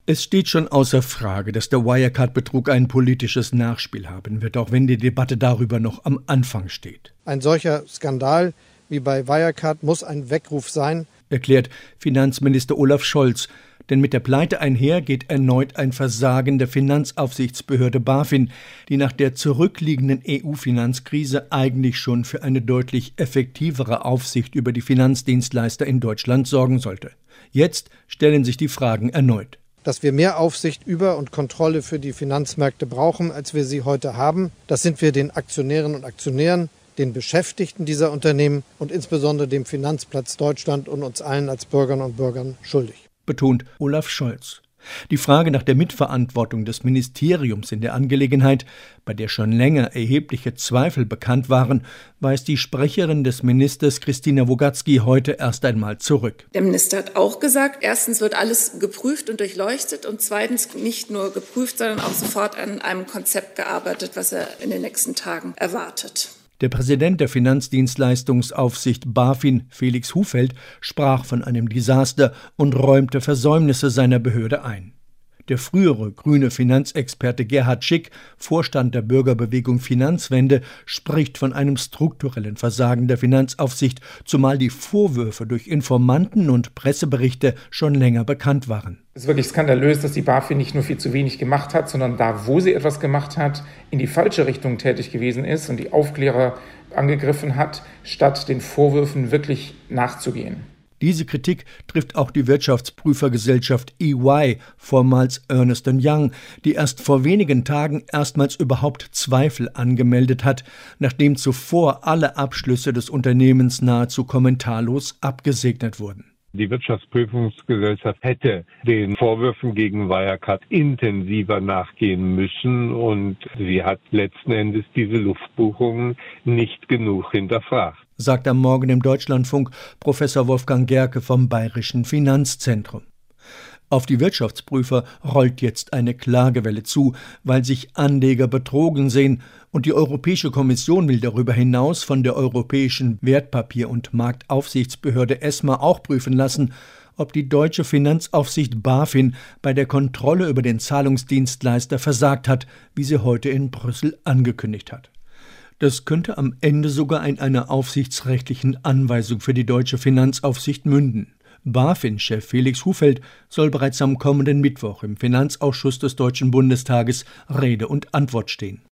Es steht schon außer Frage, dass der Wirecard-Betrug ein politisches Nachspiel haben wird, auch wenn die Debatte darüber noch am Anfang steht. Ein solcher Skandal wie bei Wirecard muss ein Weckruf sein, erklärt Finanzminister Olaf Scholz. Denn mit der Pleite einher geht erneut ein Versagen der Finanzaufsichtsbehörde BaFin, die nach der zurückliegenden EU-Finanzkrise eigentlich schon für eine deutlich effektivere Aufsicht über die Finanzdienstleister in Deutschland sorgen sollte. Jetzt stellen sich die Fragen erneut. Dass wir mehr Aufsicht über und Kontrolle für die Finanzmärkte brauchen, als wir sie heute haben, das sind wir den Aktionärinnen und Aktionären, den Beschäftigten dieser Unternehmen und insbesondere dem Finanzplatz Deutschland und uns allen als Bürgerinnen und Bürgern schuldig, betont Olaf Scholz. Die Frage nach der Mitverantwortung des Ministeriums in der Angelegenheit, bei der schon länger erhebliche Zweifel bekannt waren, weist die Sprecherin des Ministers Christina Wogatzki heute erst einmal zurück. Der Minister hat auch gesagt, erstens wird alles geprüft und durchleuchtet und zweitens nicht nur geprüft, sondern auch sofort an einem Konzept gearbeitet, was er in den nächsten Tagen erwartet. Der Präsident der Finanzdienstleistungsaufsicht BaFin, Felix Hufeld, sprach von einem Desaster und räumte Versäumnisse seiner Behörde ein. Der frühere grüne Finanzexperte Gerhard Schick, Vorstand der Bürgerbewegung Finanzwende, spricht von einem strukturellen Versagen der Finanzaufsicht, zumal die Vorwürfe durch Informanten und Presseberichte schon länger bekannt waren. Es ist wirklich skandalös, dass die BaFin nicht nur viel zu wenig gemacht hat, sondern da, wo sie etwas gemacht hat, in die falsche Richtung tätig gewesen ist und die Aufklärer angegriffen hat, statt den Vorwürfen wirklich nachzugehen. Diese Kritik trifft auch die Wirtschaftsprüfergesellschaft EY, vormals Ernst & Young, die erst vor wenigen Tagen erstmals überhaupt Zweifel angemeldet hat, nachdem zuvor alle Abschlüsse des Unternehmens nahezu kommentarlos abgesegnet wurden. Die Wirtschaftsprüfungsgesellschaft hätte den Vorwürfen gegen Wirecard intensiver nachgehen müssen und sie hat letzten Endes diese Luftbuchungen nicht genug hinterfragt, sagt am Morgen im Deutschlandfunk Professor Wolfgang Gerke vom Bayerischen Finanzzentrum. Auf die Wirtschaftsprüfer rollt jetzt eine Klagewelle zu, weil sich Anleger betrogen sehen, und die Europäische Kommission will darüber hinaus von der Europäischen Wertpapier- und Marktaufsichtsbehörde ESMA auch prüfen lassen, ob die deutsche Finanzaufsicht BaFin bei der Kontrolle über den Zahlungsdienstleister versagt hat, wie sie heute in Brüssel angekündigt hat. Das könnte am Ende sogar in einer aufsichtsrechtlichen Anweisung für die deutsche Finanzaufsicht münden. BaFin-Chef Felix Hufeld soll bereits am kommenden Mittwoch im Finanzausschuss des Deutschen Bundestages Rede und Antwort stehen.